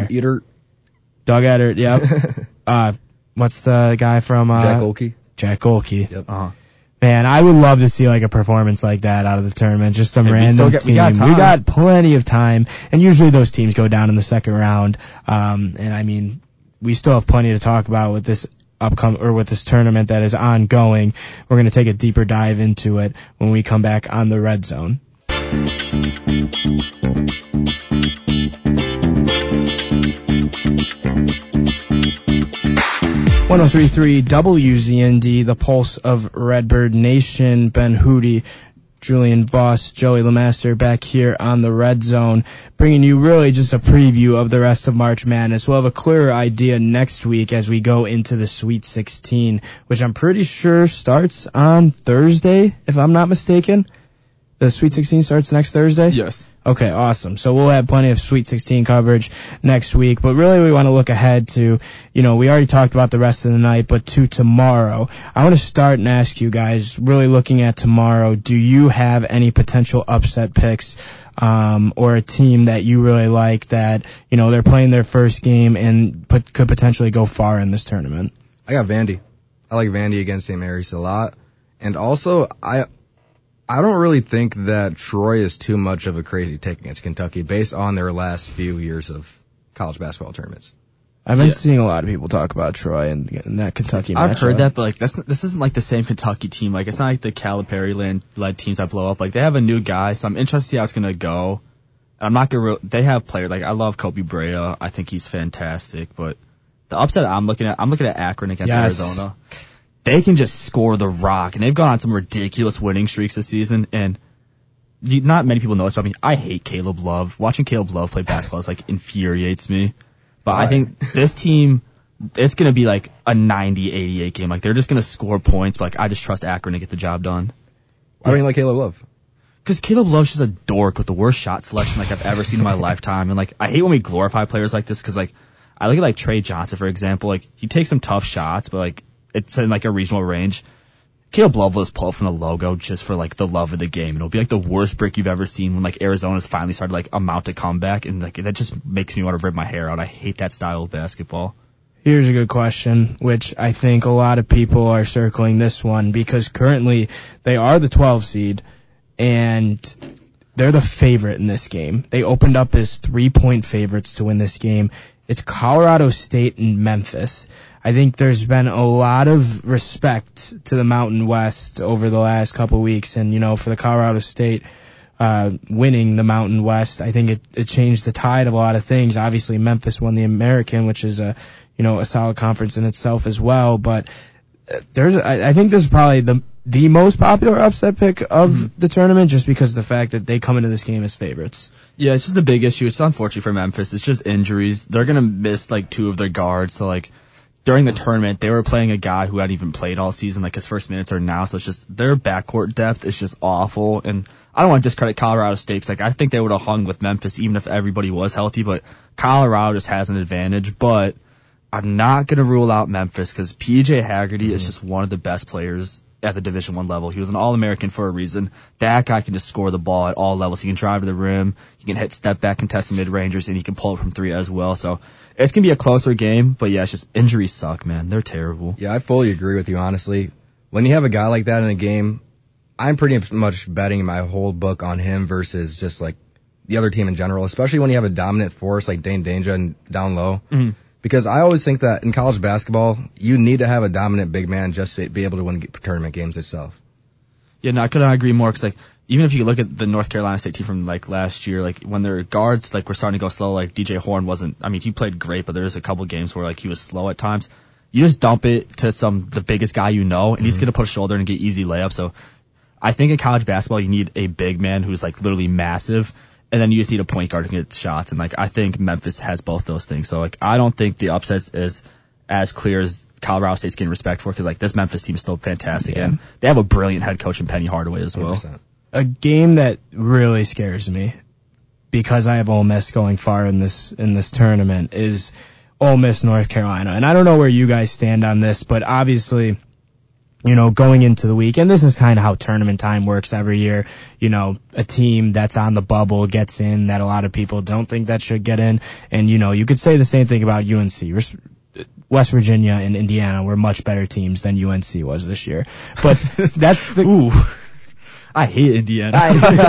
Speaker 5: Doug Edert, yep. What's the guy from,
Speaker 7: Jack Olke.
Speaker 5: Jack Olke.
Speaker 7: Yep.
Speaker 5: Man, I would love to see like a performance like that out of the tournament. Just some random team.
Speaker 6: We
Speaker 5: got plenty of time, and usually those teams go down in the second round. And I mean, we still have plenty to talk about with this with this tournament that is ongoing. We're going to take a deeper dive into it when we come back on the Red Zone. 103.3 WZND, the pulse of Redbird Nation. Ben Hootie, Julian Voss, Joey Lemaster back here on the Red Zone, bringing you really just a preview of the rest of March Madness. We'll have a clearer idea next week as we go into the Sweet 16, which I'm pretty sure starts on Thursday, if I'm not mistaken. The Sweet 16 starts next Thursday?
Speaker 6: Yes.
Speaker 5: Okay, awesome. So we'll have plenty of Sweet 16 coverage next week, but really we want to look ahead to, we already talked about the rest of the night, but to tomorrow. I want to start and ask you guys, really looking at tomorrow, do you have any potential upset picks, or a team that you really like that, they're playing their first game and could potentially go far in this tournament?
Speaker 7: I got Vandy. I like Vandy against St. Mary's a lot. And also, I don't really think that Troy is too much of a crazy take against Kentucky based on their last few years of college basketball tournaments.
Speaker 5: I've been seeing a lot of people talk about Troy and that Kentucky matchup.
Speaker 6: I've heard that, but this isn't like the same Kentucky team. Like, it's not like the Calipari-led teams that blow up. Like, they have a new guy, so I'm interested to see how it's gonna go. I'm not gonna. They have players like I love Kobe Brea. I think he's fantastic. But the upset I'm looking at Akron against Arizona. They can just score the rock, and they've gone on some ridiculous winning streaks this season, and not many people know this about me. I hate Caleb Love. Watching Caleb Love play basketball is infuriates me. But I think this team, it's going to be like a 90-88 game. Like, they're just going to score points, but I just trust Akron to get the job done.
Speaker 7: Why don't you like Caleb Love?
Speaker 6: Because Caleb Love's just a dork with the worst shot selection I've ever seen in my lifetime. And I hate when we glorify players like this, because I look at Trey Johnson, for example. He takes some tough shots, but it's in a reasonable range. Caleb Love will just pull up from the logo just for the love of the game. It'll be the worst break you've ever seen when Arizona's finally started amount a comeback, and that just makes me want to rip my hair out. I hate that style of basketball.
Speaker 5: Here's a good question, which I think a lot of people are circling this one, because currently they are the 12 seed and they're the favorite in this game. They opened up as 3-point favorites to win this game. It's Colorado State and Memphis. I think there's been a lot of respect to the Mountain West over the last couple weeks, and for the Colorado State winning the Mountain West, I think it changed the tide of a lot of things. Obviously, Memphis won the American, which is a solid conference in itself as well. But I think this is probably the most popular upset pick of the tournament, just because of the fact that they come into this game as favorites.
Speaker 6: Yeah, it's just the big issue. It's unfortunate for Memphis. It's just injuries. They're gonna miss 2 of their guards. So during the tournament, they were playing a guy who hadn't even played all season. His first minutes are now, so it's just their backcourt depth is just awful. And I don't want to discredit Colorado State, 'cause I think they would have hung with Memphis even if everybody was healthy. But Colorado just has an advantage. But I'm not going to rule out Memphis, because PJ Haggerty is just one of the best players at the Division I level. He was an All-American for a reason. That guy can just score the ball at all levels. He can drive to the rim, he can hit step-back contested mid-rangers, and he can pull it from 3 as well. So it's going to be a closer game, but yeah, it's just injuries suck, man. They're terrible.
Speaker 7: Yeah, I fully agree with you, honestly. When you have a guy like that in a game, I'm pretty much betting my whole book on him versus just the other team in general, especially when you have a dominant force like Dane Danger down low. Mm-hmm. Because I always think that in college basketball, you need to have a dominant big man just to be able to win tournament games itself.
Speaker 6: Yeah, no, I couldn't agree more, because even if you look at the North Carolina State team from last year, when their guards were starting to go slow, DJ Horn wasn't. I mean, he played great, but there's a couple games where he was slow at times. You just dump it to the biggest guy and he's gonna put a shoulder and get easy layups. So I think in college basketball you need a big man who's literally massive. And then you just need a point guard to get shots. And I think Memphis has both those things. So I don't think the upsets is as clear as Colorado State's getting respect for, because this Memphis team is still fantastic. Yeah. And they have a brilliant head coach in Penny Hardaway as well.
Speaker 7: 100%.
Speaker 5: A game that really scares me, because I have Ole Miss going far in this tournament, is Ole Miss North Carolina. And I don't know where you guys stand on this, but obviously, going into the week, and this is kind of how tournament time works every year, a team that's on the bubble gets in that a lot of people don't think that should get in. And, you could say the same thing about UNC. West Virginia and Indiana were much better teams than UNC was this year. But that's the...
Speaker 6: Ooh. I hate Indiana.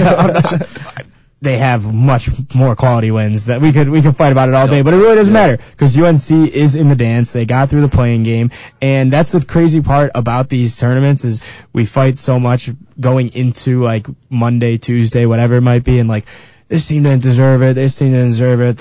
Speaker 5: They have much more quality wins that we could fight about it all day, but it really doesn't matter, because UNC is in the dance. They got through the playing game, and that's the crazy part about these tournaments is we fight so much going into Monday, Tuesday, whatever it might be, and this team didn't deserve it. This team didn't deserve it.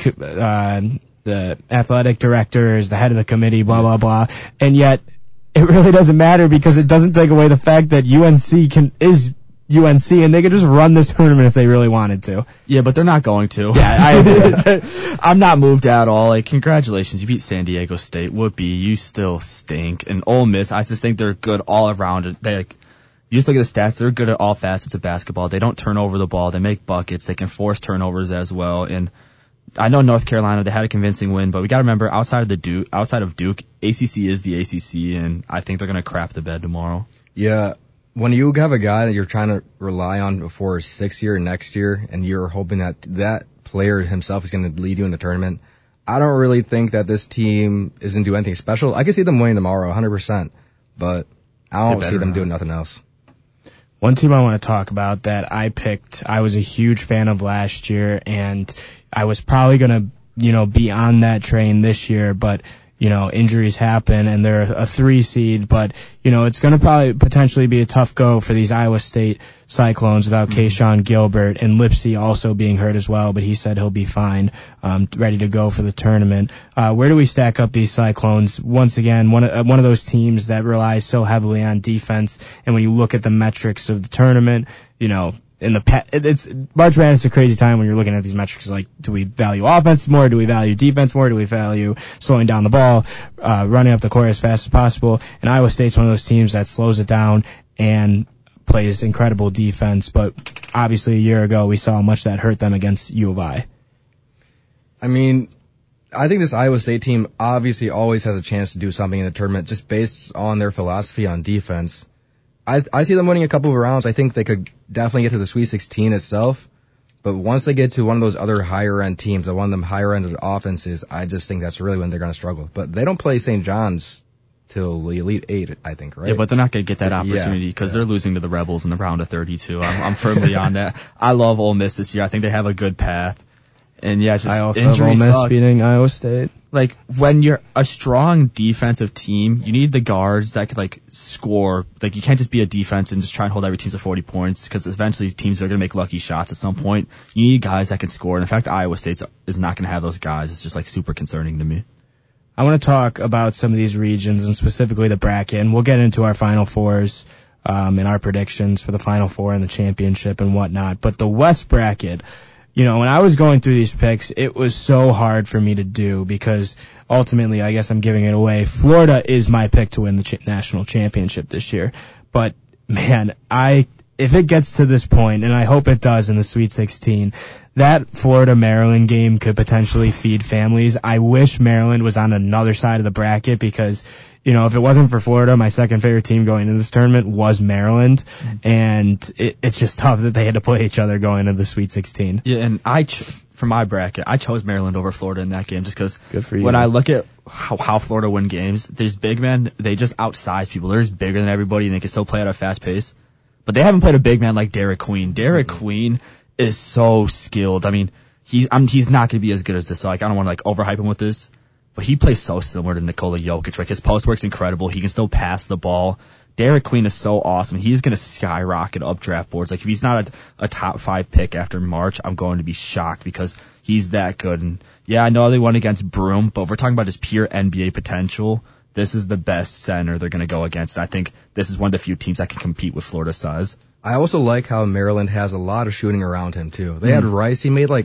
Speaker 5: The athletic director is the head of the committee, blah blah blah, and yet it really doesn't matter, because it doesn't take away the fact that UNC is UNC, and they could just run this tournament if they really wanted to.
Speaker 6: Yeah, but they're not going to. Yeah, I'm not moved at all. Congratulations, you beat San Diego State. Whoopee, you still stink. And Ole Miss, I just think they're good all around. You just look at the stats, they're good at all facets of basketball. They don't turn over the ball. They make buckets. They can force turnovers as well. And I know North Carolina, they had a convincing win, but we got to remember outside of Duke, ACC is the ACC, and I think they're going to crap the bed tomorrow.
Speaker 7: Yeah. When you have a guy that you're trying to rely on for his 6th year next year, and you're hoping that that player himself is going to lead you in the tournament, I don't really think that this team isn't doing anything special. I can see them winning tomorrow 100%, but I don't see them doing nothing else.
Speaker 5: One team I want to talk about that I picked, I was a huge fan of last year, and I was probably going to, be on that train this year, but injuries happen, and they're a 3 seed, but, it's going to probably potentially be a tough go for these Iowa State Cyclones without Keyshawn Gilbert, and Lipsey also being hurt as well, but he said he'll be fine, ready to go for the tournament. Where do we stack up these Cyclones? Once again, one of those teams that relies so heavily on defense, and when you look at the metrics of the tournament, it's March Madness is a crazy time when you're looking at these metrics like, do we value offense more? Do we value defense more? Do we value slowing down the ball, running up the court as fast as possible? And Iowa State's one of those teams that slows it down and plays incredible defense. But obviously a year ago we saw how much that hurt them against U of I.
Speaker 7: I mean, I think this Iowa State team obviously always has a chance to do something in the tournament just based on their philosophy on defense. I see them winning a couple of rounds. I think they could definitely get to the Sweet 16 itself. But once they get to one of those other higher-end teams, or one of them higher-end offenses, I just think that's really when they're going to struggle. But they don't play St. John's till the Elite 8, I think, right?
Speaker 6: Yeah, but they're not going to get that opportunity because they're losing to the Rebels in the round of 32. I'm firmly on that. I love Ole Miss this year. I think they have a good path. And yeah, it's just
Speaker 5: I also have Ole Miss beating Iowa State.
Speaker 6: Like, when you're a strong defensive team, you need the guards that could, score. Like, you can't just be a defense and just try and hold every team to 40 points, because eventually teams are going to make lucky shots at some point. You need guys that can score. And in fact, Iowa State is not going to have those guys. It's just, super concerning to me.
Speaker 5: I want to talk about some of these regions and specifically the bracket, and we'll get into our Final Fours and our predictions for the Final Four and the championship and whatnot. But the West bracket, when I was going through these picks, it was so hard for me to do because ultimately, I guess I'm giving it away. Florida is my pick to win the national championship this year. But, man, if it gets to this point, and I hope it does in the Sweet 16, that Florida-Maryland game could potentially feed families. I wish Maryland was on another side of the bracket because, if it wasn't for Florida, my second favorite team going into this tournament was Maryland, and it's just tough that they had to play each other going into the Sweet 16.
Speaker 6: Yeah, and for my bracket, I chose Maryland over Florida in that game just because
Speaker 5: good for you.
Speaker 6: When I look at how Florida win games, these big men, they just outsize people. They're just bigger than everybody, and they can still play at a fast pace. But they haven't played a big man like Derek Queen. Derek Queen is so skilled. I mean, he's not going to be as good as this. So, I don't want to overhype him with this, but he plays so similar to Nikola Jokic. His post work's incredible. He can still pass the ball. Derek Queen is so awesome. He's going to skyrocket up draft boards. If he's not a top 5 pick after March, I'm going to be shocked because he's that good. And yeah, I know they won against Broome, but if we're talking about his pure NBA potential, this is the best center they're going to go against. I think this is one of the few teams that can compete with Florida's size.
Speaker 7: I also like how Maryland has a lot of shooting around him, too. They had Rice. He made,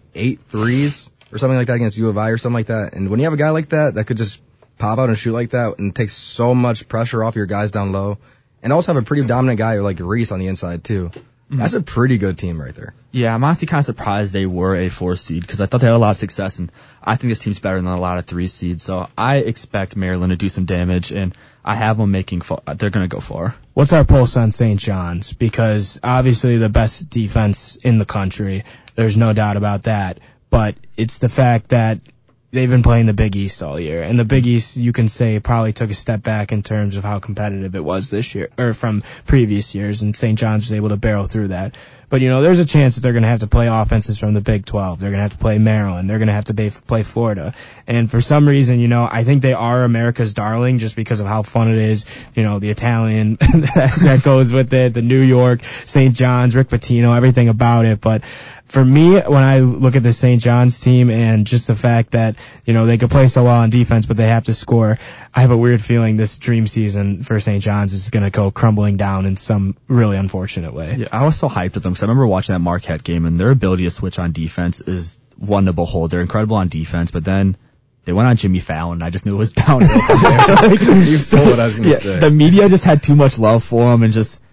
Speaker 7: 8 threes or something like that against U of I or something like that. And when you have a guy like that could just pop out and shoot like that and take so much pressure off your guys down low, and also have a pretty dominant guy like Reese on the inside, too. That's a pretty good team right there.
Speaker 6: Yeah, I'm honestly kind of surprised they were a 4 seed because I thought they had a lot of success, and I think this team's better than a lot of 3 seeds. So I expect Maryland to do some damage, and I have them they're going to go far.
Speaker 5: What's our pulse on St. John's? Because obviously the best defense in the country, there's no doubt about that. But it's the fact that they've been playing the Big East all year, and the Big East, you can say, probably took a step back in terms of how competitive it was this year, or from previous years, and St. John's was able to barrel through that. But, there's a chance that they're going to have to play offenses from the Big 12. They're going to have to play Maryland. They're going to have to play Florida. And for some reason, I think they are America's darling just because of how fun it is. The Italian that goes with it, the New York, St. John's, Rick Pitino, everything about it. But for me, when I look at the St. John's team and just the fact that, they could play so well on defense, but they have to score, I have a weird feeling this dream season for St. John's is going to go crumbling down in some really unfortunate way.
Speaker 6: Yeah, I was so hyped with them because I remember watching that Marquette game, and their ability to switch on defense is one to behold. They're incredible on defense, but then they went on Jimmy Fallon, and I just knew it was downhill from there.
Speaker 7: You stole what I was going to say.
Speaker 6: The media just had too much love for him, and just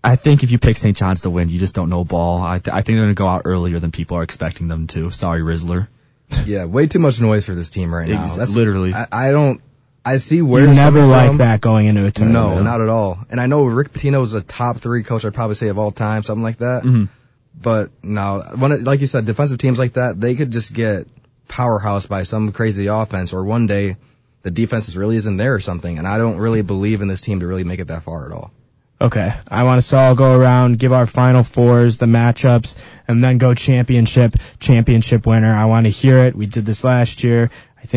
Speaker 6: I think if you pick St. John's to win, you just don't know ball. I think they're going to go out earlier than people are expecting them to. Sorry, Rizzler.
Speaker 7: Yeah, way too much noise for this team right now.
Speaker 6: That's literally.
Speaker 7: I see where
Speaker 5: you
Speaker 7: it's
Speaker 5: never
Speaker 7: coming
Speaker 5: like
Speaker 7: from.
Speaker 5: that going into a tournament.
Speaker 7: No, not at all. And I know Rick Pitino is a top 3 coach, I'd probably say, of all time, something like that.
Speaker 6: Mm-hmm.
Speaker 7: But no, like you said, defensive teams like that, they could just get powerhoused by some crazy offense, or one day the defense really isn't there or something. And I don't really believe in this team to really make it that far at all.
Speaker 5: Okay, I want us to all go around, give our Final Fours, the matchups, and then go championship winner. I want to hear it. We did this last year.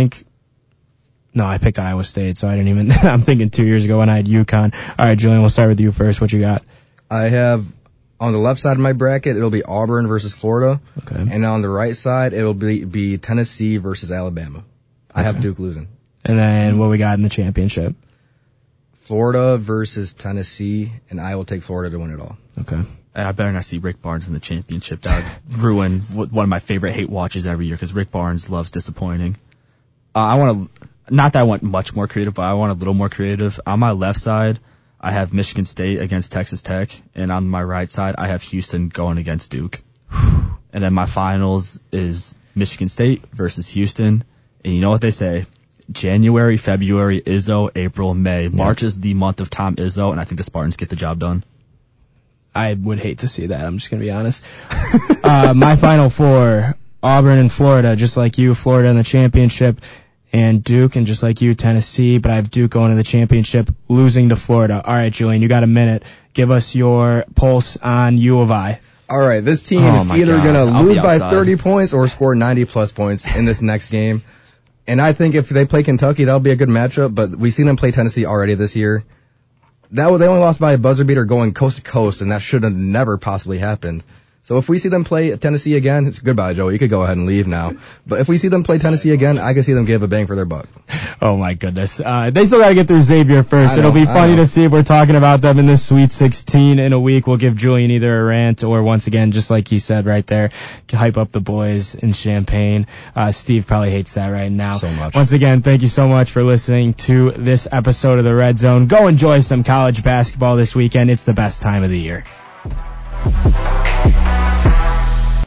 Speaker 5: I picked Iowa State, so I didn't even, I'm thinking 2 years ago when I had UConn. All right, Julian, we'll start with you first. What you got?
Speaker 7: I have, on the left side of my bracket, it'll be Auburn versus Florida.
Speaker 5: Okay.
Speaker 7: And on the right side, it'll be Tennessee versus Alabama. I have Duke losing.
Speaker 5: And then what we got in the championship?
Speaker 7: Florida versus Tennessee, and I will take Florida to win it all.
Speaker 5: Okay.
Speaker 6: I better not see Rick Barnes in the championship. That would ruin one of my favorite hate watches every year because Rick Barnes loves disappointing. Not that I want much more creative, but I want a little more creative. On my left side, I have Michigan State against Texas Tech, and on my right side, I have Houston going against Duke. And then my finals is Michigan State versus Houston. And you know what they say? January, February, Izzo, April, May. March is the month of Tom Izzo, and I think the Spartans get the job done.
Speaker 5: I would hate to see that. I'm just going to be honest. My Final Four, Auburn and Florida, just like you, Florida in the championship, and Duke, and just like you, Tennessee, but I have Duke going to the championship, losing to Florida. All right, Julian, you got a minute. Give us your pulse on U of I.
Speaker 7: All right, this team is either going to lose by 30 points or score 90-plus points in this next game. And I think if they play Kentucky, that'll be a good matchup, but we've seen them play Tennessee already this year. They only lost by a buzzer beater going coast to coast, and that should have never possibly happened. So if we see them play Tennessee again, goodbye, Joey. You could go ahead and leave now. But if we see them play Tennessee again, I can see them give a bang for their buck.
Speaker 5: Oh my goodness. They still gotta get through Xavier first. It'll be funny to see if we're talking about them in this Sweet 16 in a week. We'll give Julian either a rant or, once again, just like he said right there, hype up the boys in Champaign. Steve probably hates that right now.
Speaker 7: So much.
Speaker 5: Once again, thank you so much for listening to this episode of the Red Zone. Go enjoy some college basketball this weekend. It's the best time of the year.